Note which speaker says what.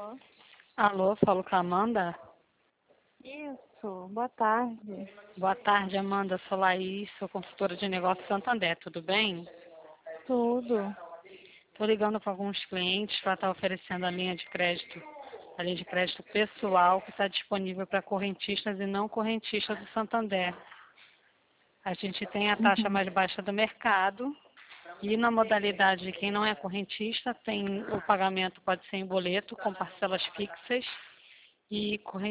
Speaker 1: Alô?
Speaker 2: Alô, falo com a Amanda.
Speaker 1: Isso, boa tarde.
Speaker 2: Boa tarde, Amanda. Sou Laís, sou consultora de negócios Santander, tudo bem?
Speaker 1: Tudo.
Speaker 2: Estou ligando para alguns clientes para estar oferecendo a linha de crédito pessoal que está disponível para correntistas e não correntistas do Santander. A gente tem a taxa
Speaker 1: Uhum.
Speaker 2: mais baixa do mercado e na modalidade de quem não é correntista, o pagamento pode ser em boleto com parcelas fixas e